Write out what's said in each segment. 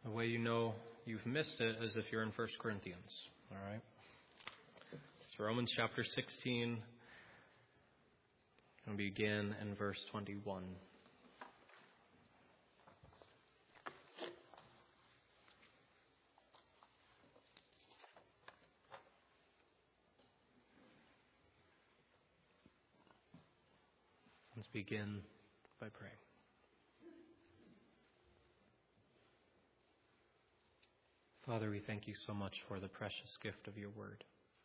The way you know you've missed it is if you're in 1 Corinthians, all right? It's Romans chapter 16, and we begin in verse 21. Let's begin by praying. Father, we thank you so much for the precious gift of your word.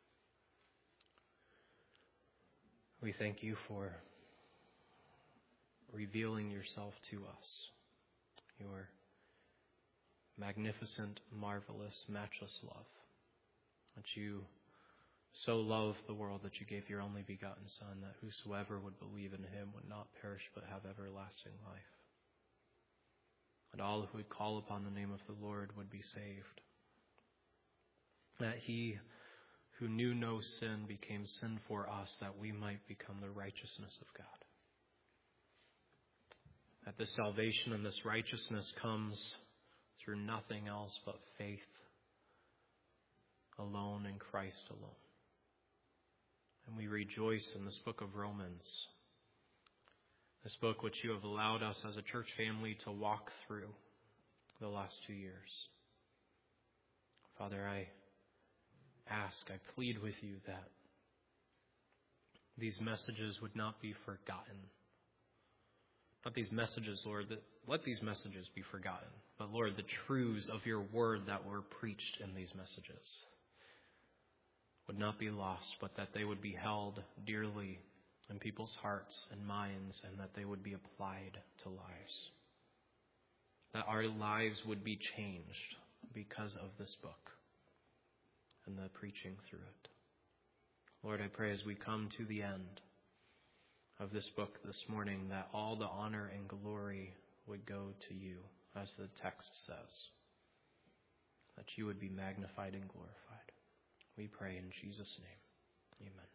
We thank you for revealing yourself to us, your magnificent, marvelous, matchless love, that you so loved the world that you gave your only begotten Son, that whosoever would believe in him would not perish but have everlasting life. And all who would call upon the name of the Lord would be saved. That he who knew no sin became sin for us, that we might become the righteousness of God. That this salvation and this righteousness comes through nothing else but faith alone in Christ alone. And we rejoice in this book of Romans, this book which you have allowed us as a church family to walk through the last 2 years. Father, I plead with you that these messages would not be forgotten. Not these messages, Lord, let these messages be forgotten. But Lord, the truths of your word that were preached in these messages would not be lost, but that they would be held dearly in people's hearts and minds, and that they would be applied to lives. That our lives would be changed because of this book and the preaching through it. Lord, I pray as we come to the end of this book this morning, that all the honor and glory would go to you, as the text says, that you would be magnified and glorified. We pray in Jesus' name. Amen.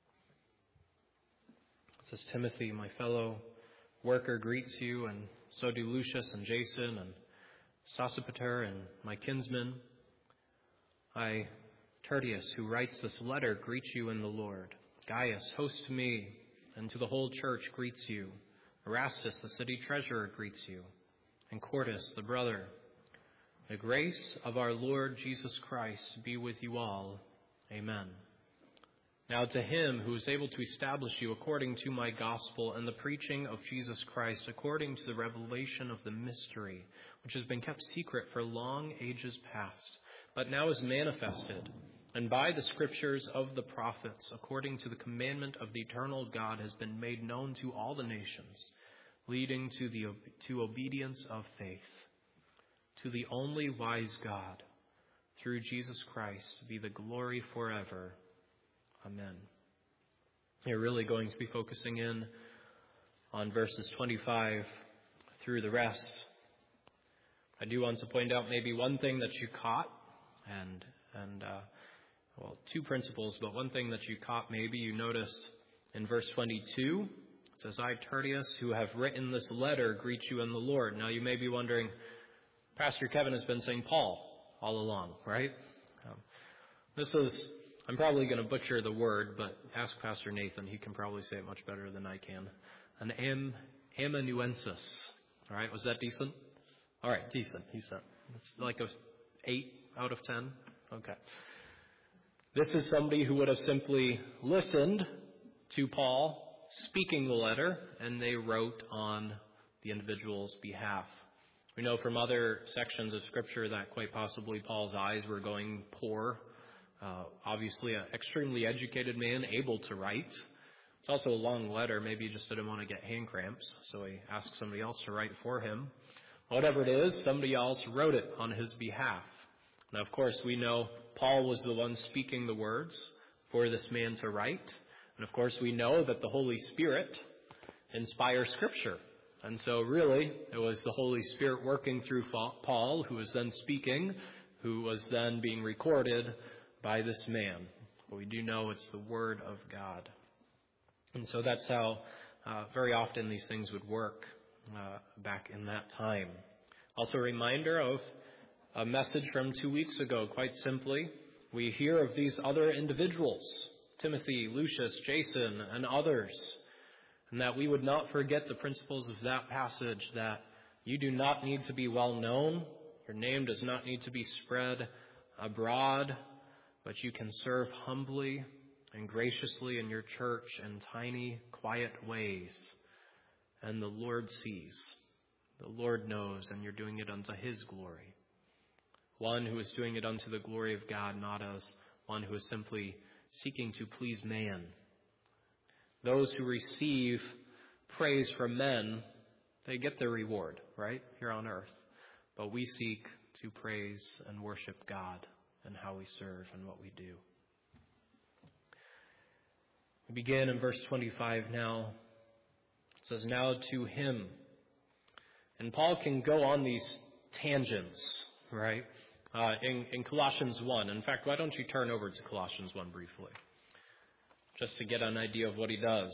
This is Timothy, my fellow worker, greets you, and so do Lucius and Jason and Sosipater and my kinsmen. I, Tertius, who writes this letter, greet you in the Lord. Gaius, host to me and to the whole church, greets you. Erastus, the city treasurer, greets you. And Quartus, the brother. The grace of our Lord Jesus Christ be with you all. Amen. Now to him who is able to establish you according to my gospel and the preaching of Jesus Christ, according to the revelation of the mystery, which has been kept secret for long ages past, but now is manifested, and by the scriptures of the prophets, according to the commandment of the eternal God, has been made known to all the nations, leading to obedience of faith. To the only wise God, through Jesus Christ, be the glory forever. Amen. You're really going to be focusing in on verses 25 through the rest. I do want to point out maybe one thing that you caught, and two principles, but one thing that you caught maybe you noticed in verse 22. It says, I, Tertius, who have written this letter, greet you in the Lord. Now you may be wondering, Pastor Kevin has been saying Paul all along, right? I'm probably going to butcher the word, but ask Pastor Nathan. He can probably say it much better than I can. An amanuensis. All right, was that decent? All right, decent, he said. It's like a 8 out of 10. Okay. This is somebody who would have simply listened to Paul speaking the letter, and they wrote on the individual's behalf. We know from other sections of Scripture that quite possibly Paul's eyes were going poor. Obviously, an extremely educated man, able to write. It's also a long letter. Maybe he just didn't want to get hand cramps, so he asked somebody else to write for him. Whatever it is, somebody else wrote it on his behalf. Now, of course, we know Paul was the one speaking the words for this man to write. And, of course, we know that the Holy Spirit inspires Scripture. And so, really, it was the Holy Spirit working through Paul, who was then speaking, who was then being recorded by this man. But we do know it's the Word of God. And so that's how very often these things would work back in that time. Also a reminder of a message from 2 weeks ago, quite simply. We hear of these other individuals, Timothy, Lucius, Jason, and others, and that we would not forget the principles of that passage, that you do not need to be well known, your name does not need to be spread abroad, but you can serve humbly and graciously in your church in tiny, quiet ways. And the Lord sees, the Lord knows, and you're doing it unto His glory. One who is doing it unto the glory of God, not as one who is simply seeking to please man. Those who receive praise from men, they get their reward, right, here on earth. But we seek to praise and worship God and how we serve and what we do. We begin in verse 25 now. It says, now to Him. And Paul can go on these tangents, right, in Colossians 1. In fact, why don't you turn over to Colossians 1 briefly, just to get an idea of what he does.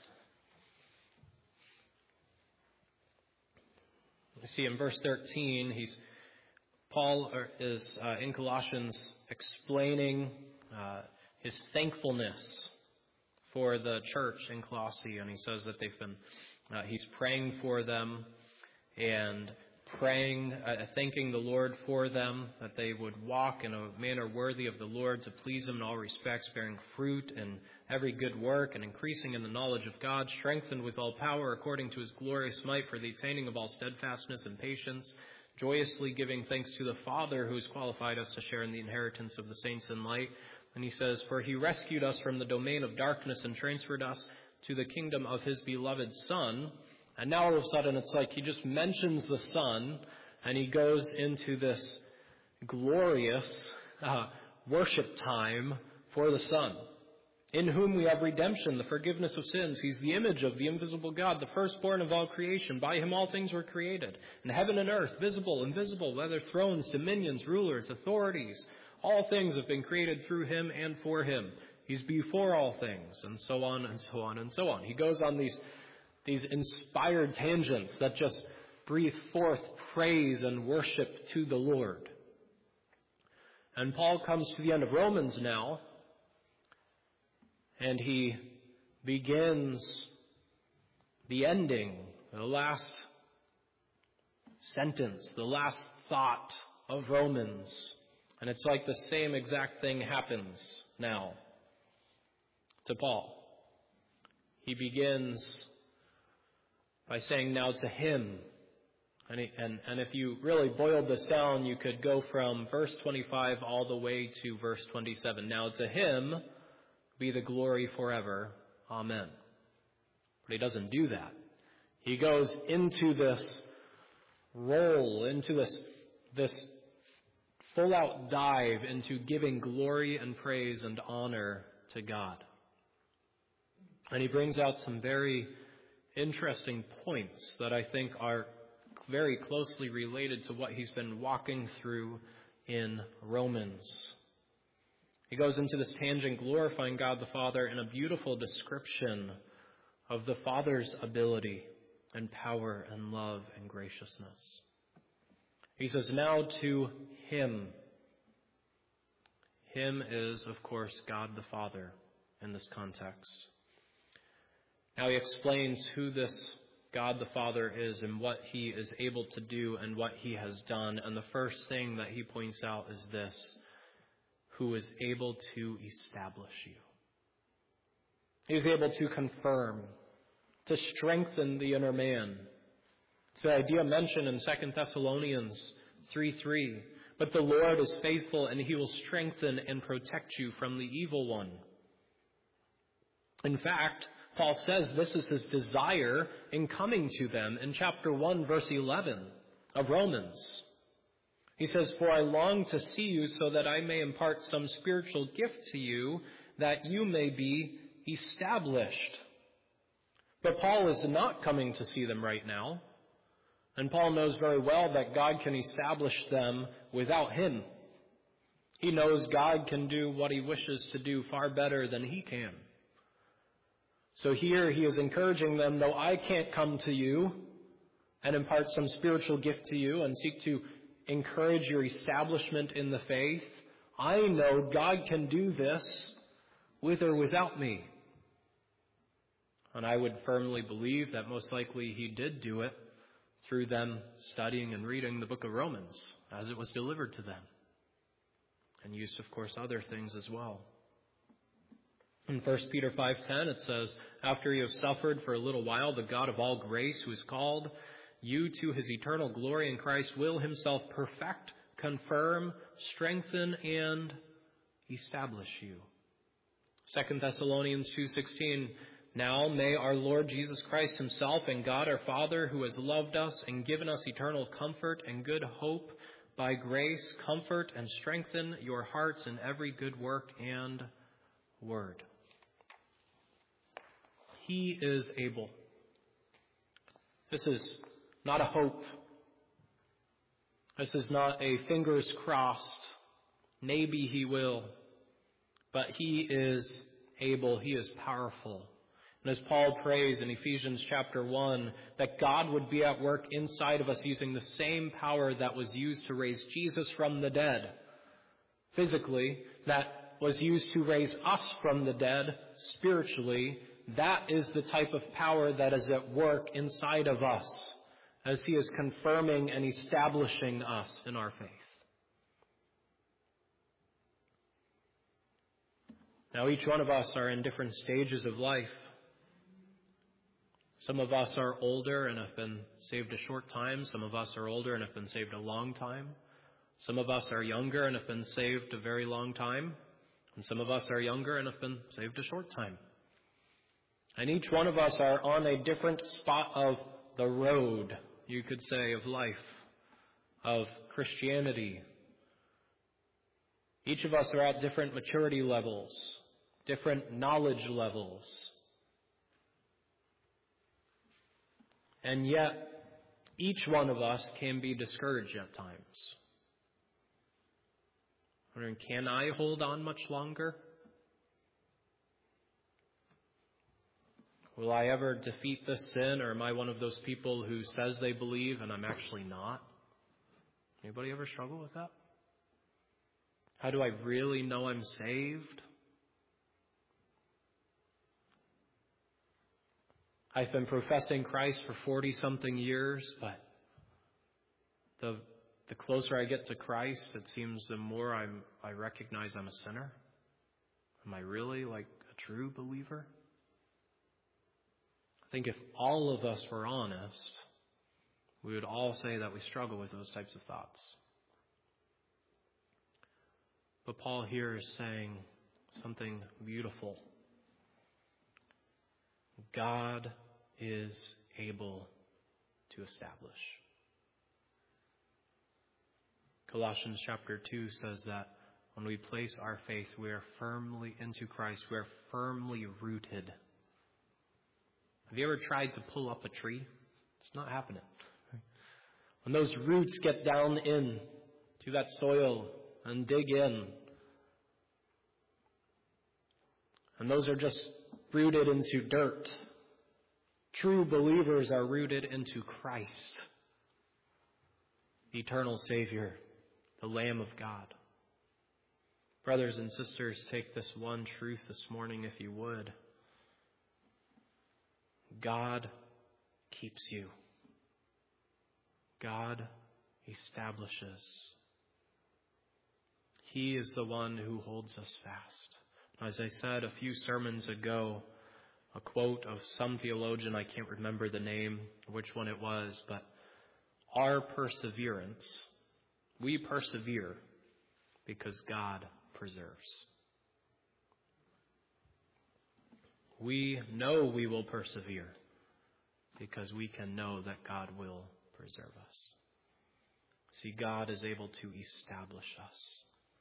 You see, in verse 13, Paul is in Colossians explaining his thankfulness for the church in Colossae, and he says that he's praying for them and thanking the Lord for them, that they would walk in a manner worthy of the Lord, to please Him in all respects, bearing fruit in every good work and increasing in the knowledge of God, strengthened with all power according to His glorious might for the attaining of all steadfastness and patience, joyously giving thanks to the Father who has qualified us to share in the inheritance of the saints in light. And he says, for He rescued us from the domain of darkness and transferred us to the kingdom of His beloved Son. And now all of a sudden it's like he just mentions the Son and he goes into this glorious worship time for the Son, in whom we have redemption, the forgiveness of sins. He's the image of the invisible God, the firstborn of all creation. By Him all things were created, in heaven and earth, visible, invisible, whether thrones, dominions, rulers, authorities. All things have been created through Him and for Him. He's before all things, and so on and so on and so on. He goes on these inspired tangents that just breathe forth praise and worship to the Lord. And Paul comes to the end of Romans now, and he begins the ending, the last sentence, the last thought of Romans. And it's like the same exact thing happens now to Paul. He begins by saying, now to Him. And if you really boiled this down, you could go from verse 25 all the way to verse 27. Now to Him be the glory forever. Amen. But he doesn't do that. He goes into this role, into this full-out dive into giving glory and praise and honor to God. And he brings out some very interesting points that I think are very closely related to what he's been walking through in Romans. He goes into this tangent glorifying God the Father in a beautiful description of the Father's ability and power and love and graciousness. He says, now to Him. Him is, of course, God the Father in this context. Now he explains who this God the Father is and what He is able to do and what He has done. And the first thing that he points out is this: who is able to establish you. He's able to confirm, to strengthen the inner man. It's the idea mentioned in 2 Thessalonians 3:3. But the Lord is faithful, and He will strengthen and protect you from the evil one. In fact, Paul says this is his desire in coming to them in chapter 1, verse 11 of Romans. He says, for I long to see you so that I may impart some spiritual gift to you, that you may be established. But Paul is not coming to see them right now. And Paul knows very well that God can establish them without him. He knows God can do what He wishes to do far better than he can. So here he is encouraging them, no, I can't come to you and impart some spiritual gift to you and seek to encourage your establishment in the faith, I know God can do this with or without me. And I would firmly believe that most likely he did do it through them studying and reading the book of Romans as it was delivered to them. And used, of course, other things as well. In 1 Peter 5:10 it says, "After you have suffered for a little while, the God of all grace, who has called you to his eternal glory in Christ, will himself perfect, confirm, strengthen, and establish you." 2 Thessalonians 2:16, "Now may our Lord Jesus Christ himself and God our Father, who has loved us and given us eternal comfort and good hope, by grace comfort and strengthen your hearts in every good work and word." He is able. This is not a hope. This is not a fingers crossed, maybe he will. But he is able. He is powerful. And as Paul prays in Ephesians chapter 1, that God would be at work inside of us using the same power that was used to raise Jesus from the dead, physically, that was used to raise us from the dead, spiritually. That is the type of power that is at work inside of us as he is confirming and establishing us in our faith. Now, each one of us are in different stages of life. Some of us are older and have been saved a short time. Some of us are older and have been saved a long time. Some of us are younger and have been saved a very long time. And some of us are younger and have been saved a short time. And each one of us are on a different spot of the road, you could say, of life, of Christianity. Each of us are at different maturity levels, different knowledge levels. And yet, each one of us can be discouraged at times. Wondering, can I hold on much longer? Will I ever defeat this sin, or am I one of those people who says they believe and I'm actually not? Anybody ever struggle with that? How do I really know I'm saved? I've been professing Christ for 40-something years, but the closer I get to Christ, it seems the more I recognize I'm a sinner. Am I really like a true believer? I think if all of us were honest, we would all say that we struggle with those types of thoughts. But Paul here is saying something beautiful. God is able to establish. Colossians chapter 2 says that when we place our faith, we are firmly into Christ. We are firmly rooted. Have you ever tried to pull up a tree? It's not happening. When those roots get down in to that soil and dig in, and those are just rooted into dirt. True believers are rooted into Christ, the eternal Savior, the Lamb of God. Brothers and sisters, take this one truth this morning, if you would. God keeps you. God establishes. He is the one who holds us fast. As I said a few sermons ago, a quote of some theologian, I can't remember the name, which one it was, but our perseverance, we persevere because God preserves. We know we will persevere because we can know that God will preserve us. See, God is able to establish us.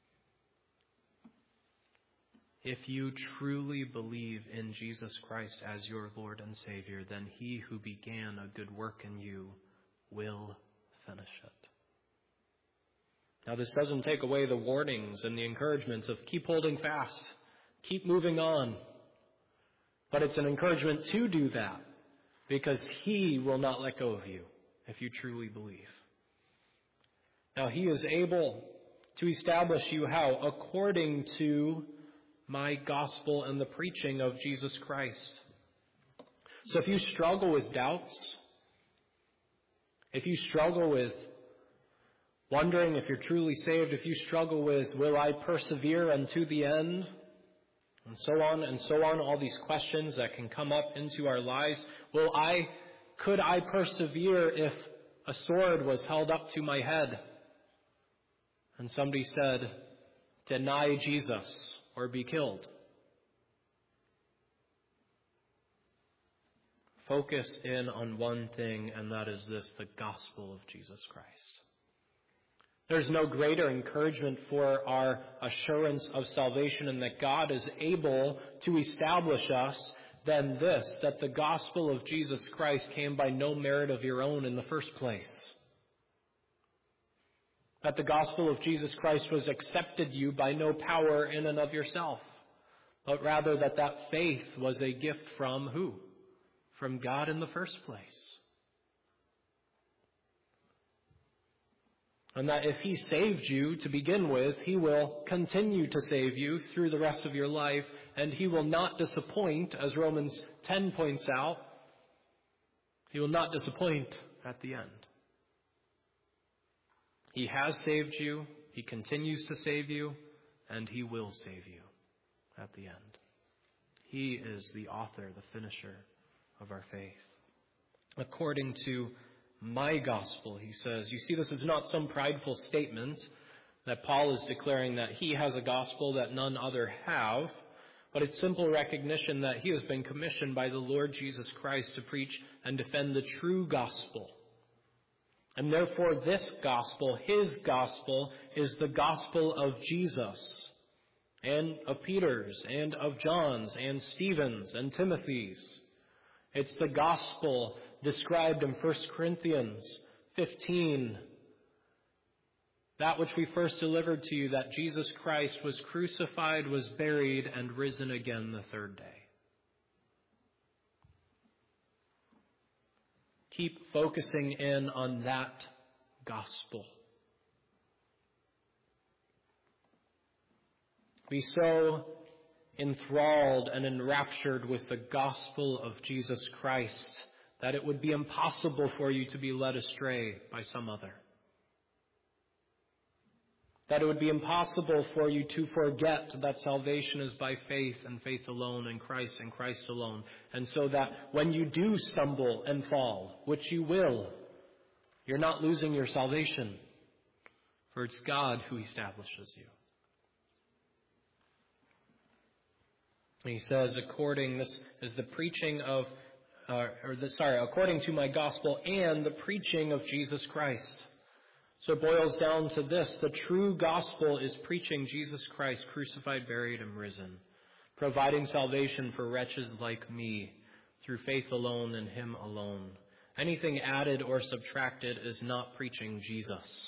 If you truly believe in Jesus Christ as your Lord and Savior, then he who began a good work in you will finish it. Now, this doesn't take away the warnings and the encouragements of keep holding fast, keep moving on. But it's an encouragement to do that because he will not let go of you if you truly believe. Now he is able to establish you how? According to my gospel and the preaching of Jesus Christ. So if you struggle with doubts, if you struggle with wondering if you're truly saved, if you struggle with, will I persevere unto the end? And so on, all these questions that can come up into our lives. Could I persevere if a sword was held up to my head and somebody said, deny Jesus or be killed? Focus in on one thing, and that is this, the gospel of Jesus Christ. There's no greater encouragement for our assurance of salvation and that God is able to establish us than this, that the gospel of Jesus Christ came by no merit of your own in the first place. That the gospel of Jesus Christ was accepted you by no power in and of yourself, but rather that faith was a gift from who? From God in the first place. And that if he saved you to begin with, he will continue to save you through the rest of your life, and he will not disappoint, as Romans 10 points out. He will not disappoint at the end. He has saved you, he continues to save you, and he will save you at the end. He is the author, the finisher of our faith. According to my gospel, he says. You see, this is not some prideful statement that Paul is declaring that he has a gospel that none other have, but it's simple recognition that he has been commissioned by the Lord Jesus Christ to preach and defend the true gospel. And therefore this gospel, his gospel, is the gospel of Jesus and of Peter's and of John's and Stephen's and Timothy's. It's the gospel described in 1 Corinthians 15. That which we first delivered to you, that Jesus Christ was crucified, was buried, and risen again the third day. Keep focusing in on that gospel. Be so enthralled and enraptured with the gospel of Jesus Christ that it would be impossible for you to be led astray by some other. That it would be impossible for you to forget that salvation is by faith and faith alone in Christ and Christ alone. And so that when you do stumble and fall, which you will, you're not losing your salvation, for it's God who establishes you. And he says, according to my gospel and the preaching of Jesus Christ. So it boils down to this. The true gospel is preaching Jesus Christ crucified, buried, and risen, providing salvation for wretches like me through faith alone in him alone. Anything added or subtracted is not preaching Jesus.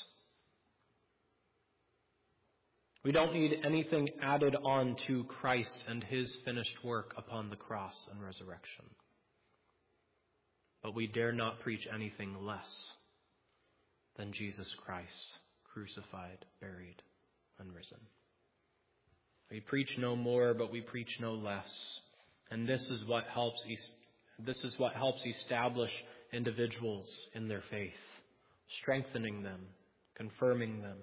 We don't need anything added on to Christ and his finished work upon the cross and resurrection. But we dare not preach anything less than Jesus Christ, crucified, buried, and risen. We preach no more, but we preach no less. And this is what helps establish individuals in their faith, strengthening them, confirming them.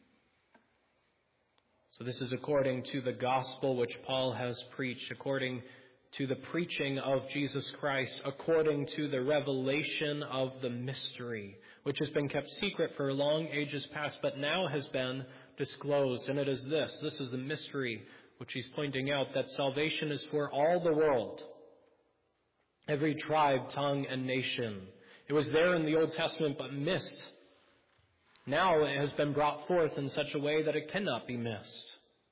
So this is according to the gospel which Paul has preached, according to the preaching of Jesus Christ, according to the revelation of the mystery, which has been kept secret for long ages past, but now has been disclosed. And it is this is the mystery which he's pointing out, that salvation is for all the world, every tribe, tongue, and nation. It was there in the Old Testament, but missed. Now it has been brought forth in such a way that it cannot be missed.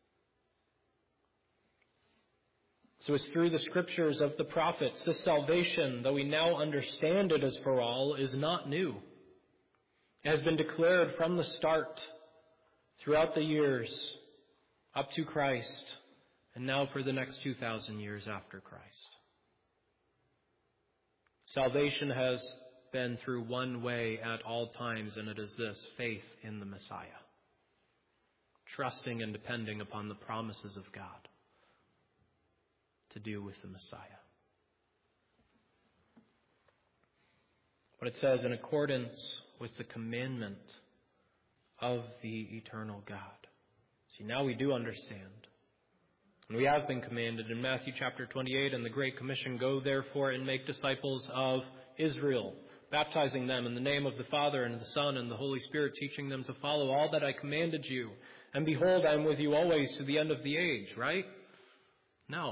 So it's through the scriptures of the prophets. This salvation, though we now understand it as for all, is not new. It has been declared from the start, throughout the years, up to Christ, and now for the next 2,000 years after Christ. Salvation has been through one way at all times, and it is this: faith in the Messiah. Trusting and depending upon the promises of God to deal with the Messiah. But it says, in accordance with the commandment of the eternal God. See, now we do understand. And we have been commanded in Matthew chapter 28 and the Great Commission, go therefore and make disciples of Israel, baptizing them in the name of the Father and the Son and the Holy Spirit, teaching them to follow all that I commanded you. And behold, I am with you always to the end of the age, right? No.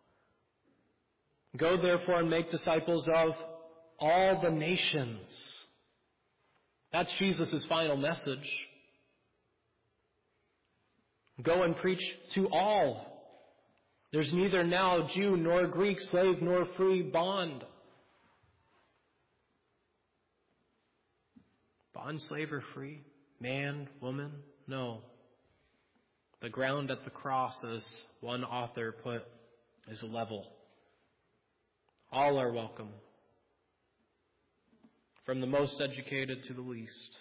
Go therefore and make disciples of all the nations. That's Jesus' final message. Go and preach to all. There's neither now Jew nor Greek, slave nor free, bond. Bond, slave, or free? Man, woman? No. The ground at the cross, as one author put, is level. All are welcome. From the most educated to the least.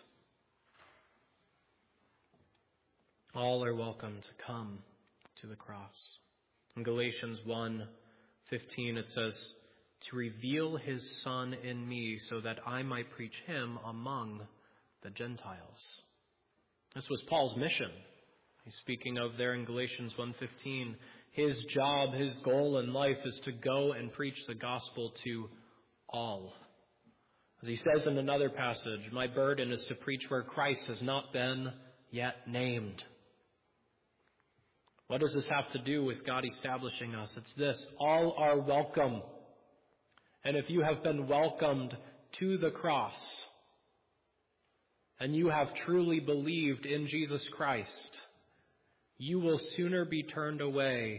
All are welcome to come to the cross. In Galatians 1:15 it says, to reveal his Son in me so that I might preach him among the Gentiles. This was Paul's mission. He's speaking of there in Galatians 1:15. His job, his goal in life is to go and preach the gospel to all. As he says in another passage, my burden is to preach where Christ has not been yet named. What does this have to do with God establishing us? It's this: all are welcome. And if you have been welcomed to the cross, and you have truly believed in Jesus Christ, you will sooner be turned away,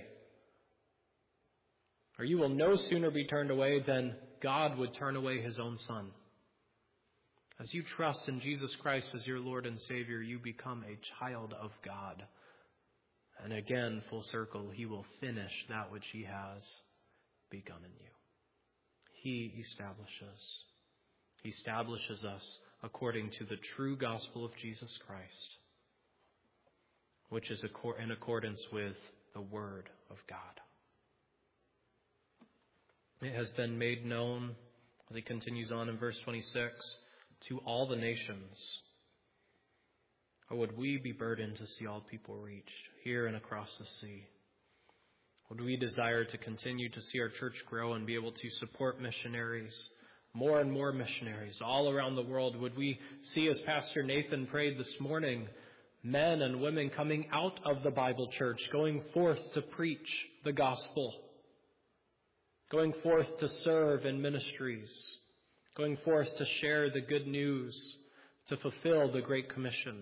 or you will no sooner be turned away than God would turn away his own Son. As you trust in Jesus Christ as your Lord and Savior, you become a child of God. And again, full circle, he will finish that which he has begun in you. He establishes us according to the true gospel of Jesus Christ, which is in accordance with the Word of God. It has been made known, as he continues on in verse 26, to all the nations. Or would we be burdened to see all people reached here and across the sea? Would we desire to continue to see our church grow and be able to support missionaries, more and more missionaries all around the world? Would we see, as Pastor Nathan prayed this morning, men and women coming out of the Bible church, going forth to preach the gospel, going forth to serve in ministries, going forth to share the good news, to fulfill the Great Commission?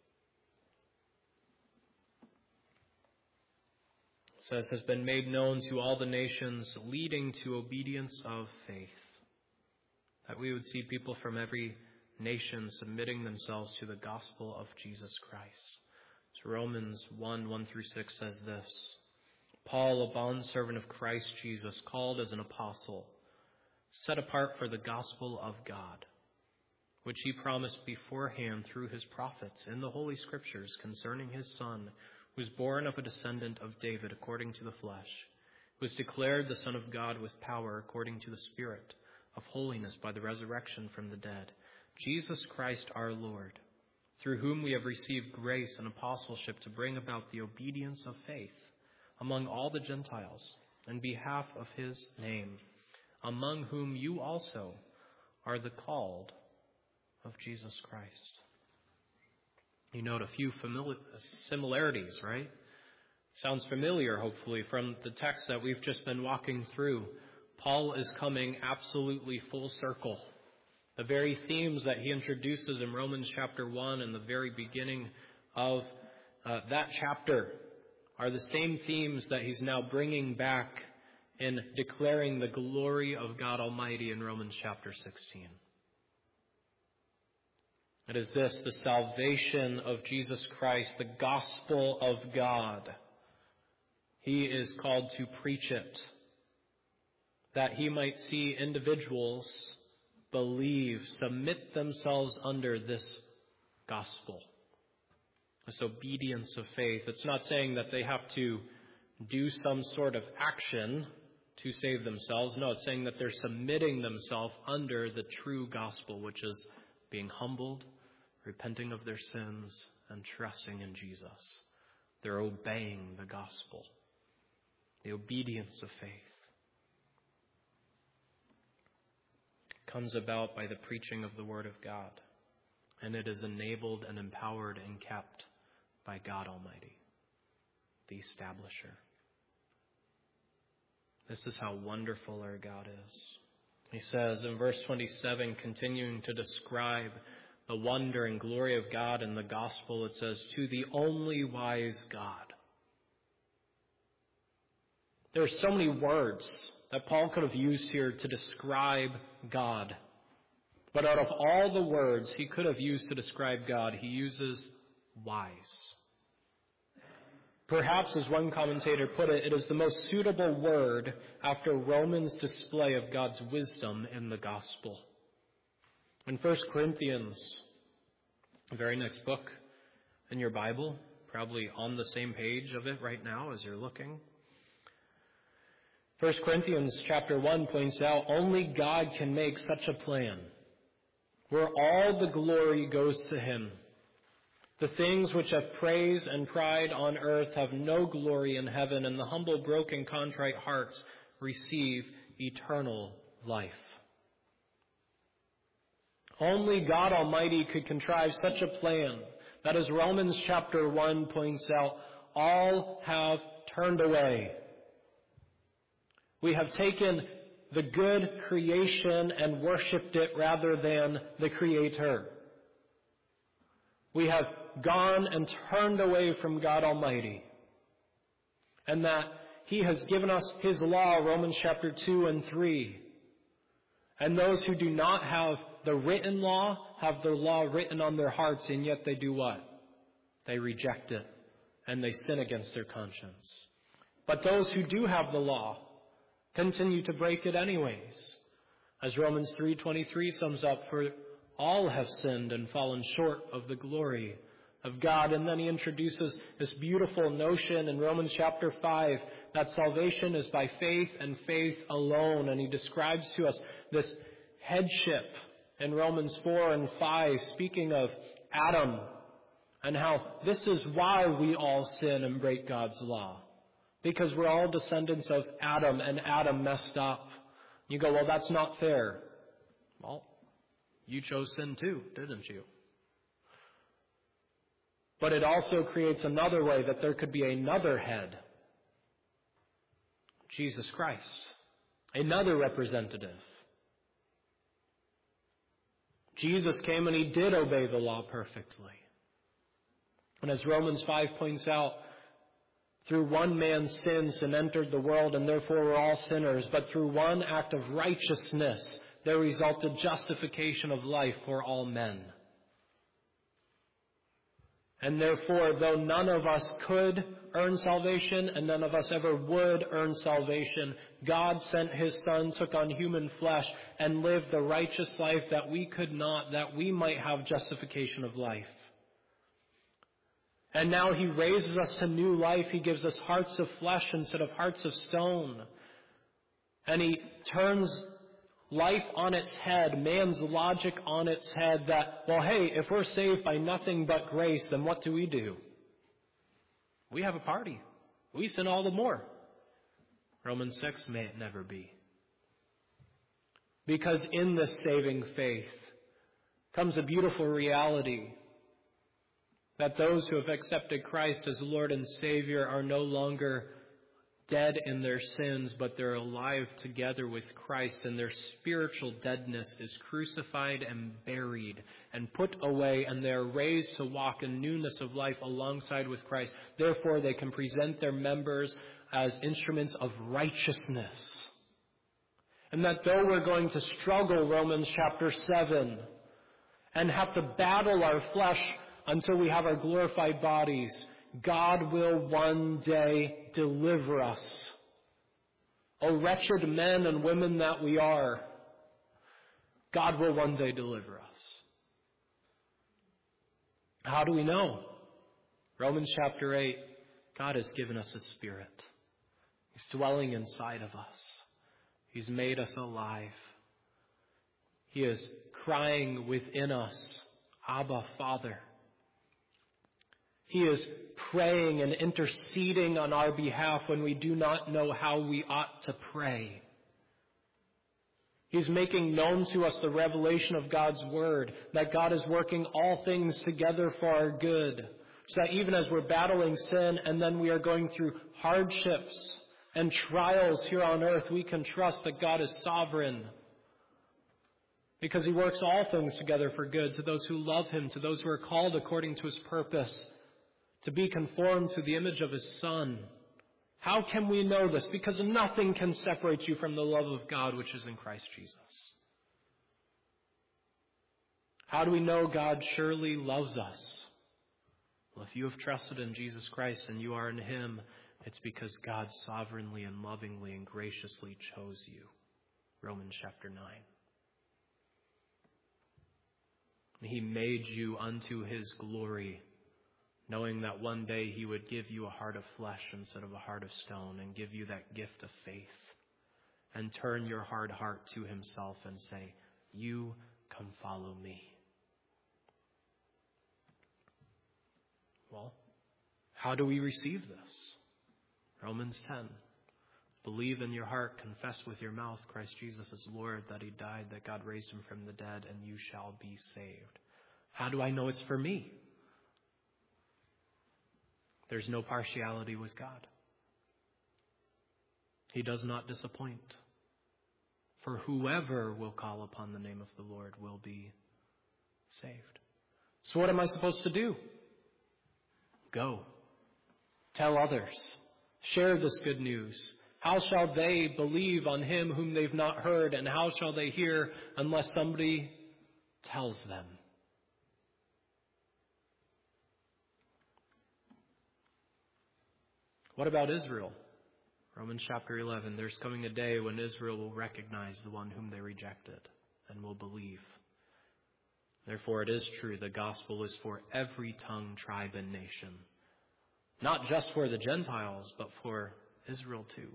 It says, has been made known to all the nations, leading to obedience of faith. That we would see people from every nation submitting themselves to the gospel of Jesus Christ. So Romans 1:1-6 says this: Paul, a bondservant of Christ Jesus, called as an apostle, set apart for the gospel of God, which he promised beforehand through his prophets in the Holy Scriptures concerning his Son, who was born of a descendant of David according to the flesh, who was declared the Son of God with power according to the Spirit of holiness by the resurrection from the dead, Jesus Christ our Lord, through whom we have received grace and apostleship to bring about the obedience of faith among all the Gentiles in behalf of his name, among whom you also are the called of Jesus Christ. You note a few similarities, right? Sounds familiar, hopefully, from the text that we've just been walking through. Paul is coming absolutely full circle. The very themes that he introduces in Romans chapter 1 and the very beginning of that chapter are the same themes that he's now bringing back in declaring the glory of God Almighty in Romans chapter 16. It is this, the salvation of Jesus Christ, the gospel of God. He is called to preach it, that he might see individuals believe, submit themselves under this gospel, this obedience of faith. It's not saying that they have to do some sort of action to save themselves. No, it's saying that they're submitting themselves under the true gospel, which is being humbled, repenting of their sins, and trusting in Jesus. They're obeying the gospel, the obedience of faith. It comes about by the preaching of the Word of God, and it is enabled and empowered and kept by God Almighty, the establisher. This is how wonderful our God is. He says in verse 27, continuing to describe the wonder and glory of God in the gospel, it says, to the only wise God. There are so many words that Paul could have used here to describe God. But out of all the words he could have used to describe God, he uses wise. Perhaps, as one commentator put it, it is the most suitable word after Romans' display of God's wisdom in the gospel. In 1 Corinthians, the very next book in your Bible, probably on the same page of it right now as you're looking, 1 Corinthians chapter 1 points out, only God can make such a plan where all the glory goes to Him. The things which have praise and pride on earth have no glory in heaven, and the humble, broken, contrite hearts receive eternal life. Only God Almighty could contrive such a plan that, as Romans chapter 1 points out, all have turned away. We have taken the good creation and worshipped it rather than the Creator. We have gone and turned away from God Almighty. And that He has given us His law, Romans chapter 2 and 3. And those who do not have the written law have the law written on their hearts, and yet they do what? They reject it, and they sin against their conscience. But those who do have the law continue to break it anyways. As Romans 3:23 sums up, for all have sinned and fallen short of the glory of God. And then he introduces this beautiful notion in Romans chapter 5 that salvation is by faith and faith alone. And he describes to us this headship in Romans 4 and 5, speaking of Adam, and how this is why we all sin and break God's law. Because we're all descendants of Adam, and Adam messed up. You go, well, that's not fair. Well, you chose sin too, didn't you? But it also creates another way that there could be another head. Jesus Christ. Another representative. Jesus came and He did obey the law perfectly. And as Romans 5 points out, through one man sin entered the world, and therefore we're all sinners. But through one act of righteousness, there resulted justification of life for all men. And therefore, though none of us could earn salvation, and none of us ever would earn salvation, God sent His Son, took on human flesh, and lived the righteous life that we could not, that we might have justification of life. And now He raises us to new life. He gives us hearts of flesh instead of hearts of stone. And He turns life on its head, man's logic on its head, that, well, hey, if we're saved by nothing but grace, then what do? We have a party. We sin all the more. Romans 6, may it never be. Because in this saving faith comes a beautiful reality that those who have accepted Christ as Lord and Savior are no longer dead in their sins, but they're alive together with Christ, and their spiritual deadness is crucified and buried and put away, and they are raised to walk in newness of life alongside with Christ. Therefore, they can present their members as instruments of righteousness. And that though we're going to struggle, Romans chapter 7, and have to battle our flesh until we have our glorified bodies, God will one day deliver us. O wretched men and women that we are, God will one day deliver us. How do we know? Romans chapter 8, God has given us His Spirit. He's dwelling inside of us. He's made us alive. He is crying within us, Abba, Father. He is praying and interceding on our behalf when we do not know how we ought to pray. He's making known to us the revelation of God's Word, that God is working all things together for our good. So that even as we're battling sin and then we are going through hardships and trials here on earth, we can trust that God is sovereign. Because He works all things together for good to those who love Him, to those who are called according to His purpose, to be conformed to the image of His Son. How can we know this? Because nothing can separate you from the love of God which is in Christ Jesus. How do we know God surely loves us? Well, if you have trusted in Jesus Christ and you are in Him, it's because God sovereignly and lovingly and graciously chose you. Romans chapter 9. He made you unto His glory, knowing that one day He would give you a heart of flesh instead of a heart of stone, and give you that gift of faith, and turn your hard heart to Himself and say, you come follow me. Well, how do we receive this? Romans 10. Believe in your heart, confess with your mouth Christ Jesus is Lord, that He died, that God raised Him from the dead, and you shall be saved. How do I know it's for me? There's no partiality with God. He does not disappoint. For whoever will call upon the name of the Lord will be saved. So what am I supposed to do? Go. Tell others. Share this good news. How shall they believe on Him whom they've not heard? And how shall they hear unless somebody tells them? What about Israel? Romans chapter 11. There's coming a day when Israel will recognize the one whom they rejected and will believe. Therefore, it is true, the gospel is for every tongue, tribe, and nation. Not just for the Gentiles, but for Israel too.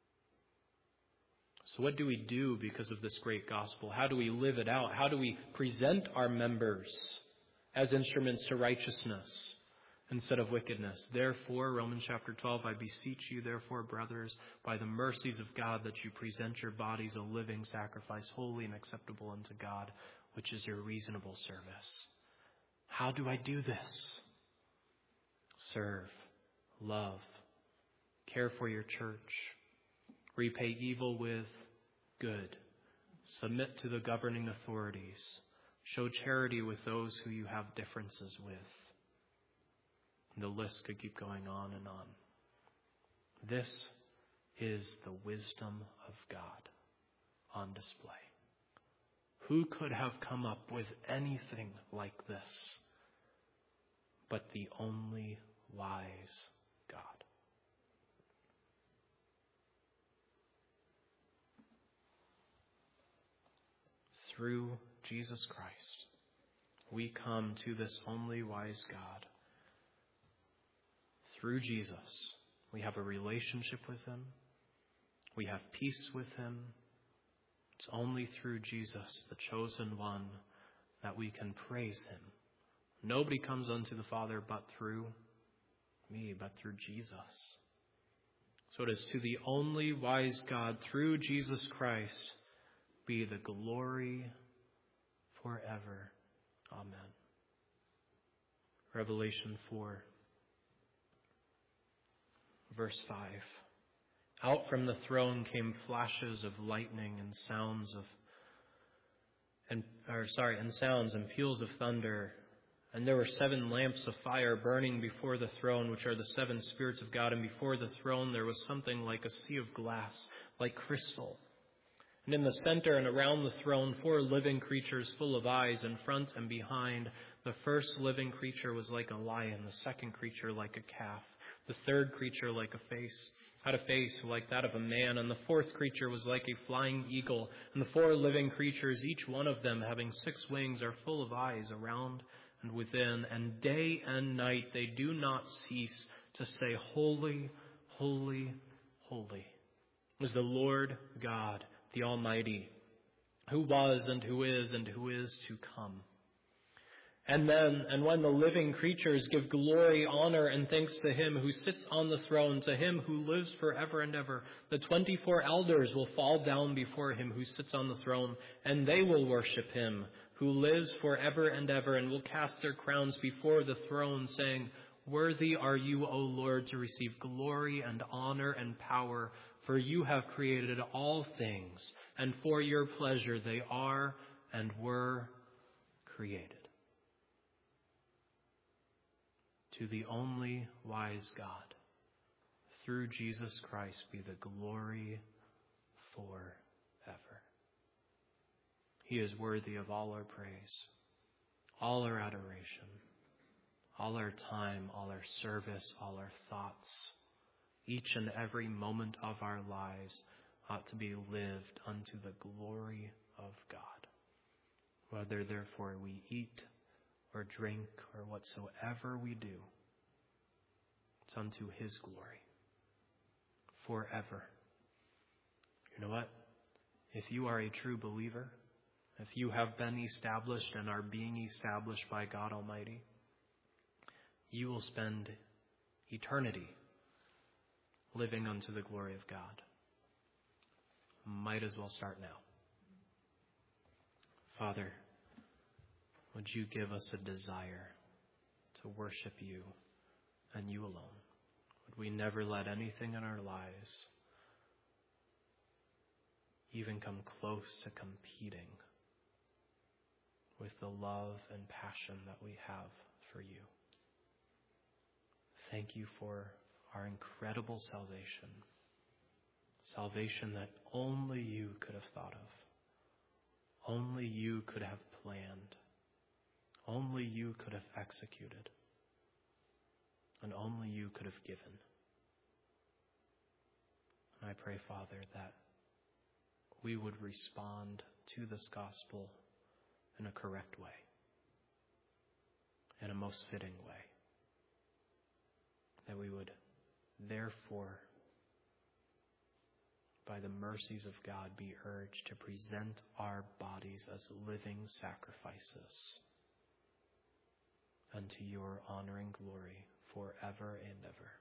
So what do we do because of this great gospel? How do we live it out? How do we present our members as instruments to righteousness instead of wickedness? Therefore, Romans chapter 12, I beseech you, therefore, brothers, by the mercies of God, that you present your bodies a living sacrifice, holy and acceptable unto God, which is your reasonable service. How do I do this? Serve, love, care for your church, repay evil with good, submit to the governing authorities, show charity with those who you have differences with. And the list could keep going on and on. This is the wisdom of God on display. Who could have come up with anything like this but the only wise God? Through Jesus Christ, we come to this only wise God. Through Jesus, we have a relationship with Him. We have peace with Him. It's only through Jesus, the chosen one, that we can praise Him. Nobody comes unto the Father but through me, but through Jesus. So it is to the only wise God, through Jesus Christ, be the glory forever. Amen. Revelation 4, verse 5. Out from the throne came flashes of lightning and sounds and peals of thunder. And there were 7 lamps of fire burning before the throne, which are the 7 spirits of God. And before the throne there was something like a sea of glass, like crystal. And in the center and around the throne 4 living creatures full of eyes in front and behind. The first living creature was like a lion, the second creature like a calf, the third creature like a face, had a face like that of a man, and the fourth creature was like a flying eagle, and the 4 living creatures, each one of them having 6 wings, are full of eyes around and within, and day and night they do not cease to say, Holy, holy, holy is the Lord God, the Almighty, who was and who is to come. And when the living creatures give glory, honor, and thanks to him who sits on the throne, to him who lives forever and ever, the 24 elders will fall down before him who sits on the throne, and they will worship him who lives forever and ever, and will cast their crowns before the throne, saying, Worthy are you, O Lord, to receive glory and honor and power, for you have created all things, and for your pleasure they are and were created. To the only wise God, through Jesus Christ, be the glory forever. He is worthy of all our praise, all our adoration, all our time, all our service, all our thoughts. Each and every moment of our lives ought to be lived unto the glory of God. Whether therefore we eat or drink or whatsoever we do, it's unto his glory forever. You know what? If you are a true believer, if you have been established and are being established by God Almighty, you will spend eternity living unto the glory of God. Might as well start now. Father, would you give us a desire to worship you and you alone? Would we never let anything in our lives even come close to competing with the love and passion that we have for you? Thank you for our incredible salvation. Salvation that only you could have thought of. Only you could have planned. Only you could have executed. And only you could have given. And I pray, Father, that we would respond to this gospel in a correct way, in a most fitting way. That we would, therefore, by the mercies of God, be urged to present our bodies as living sacrifices unto your honor and glory forever and ever.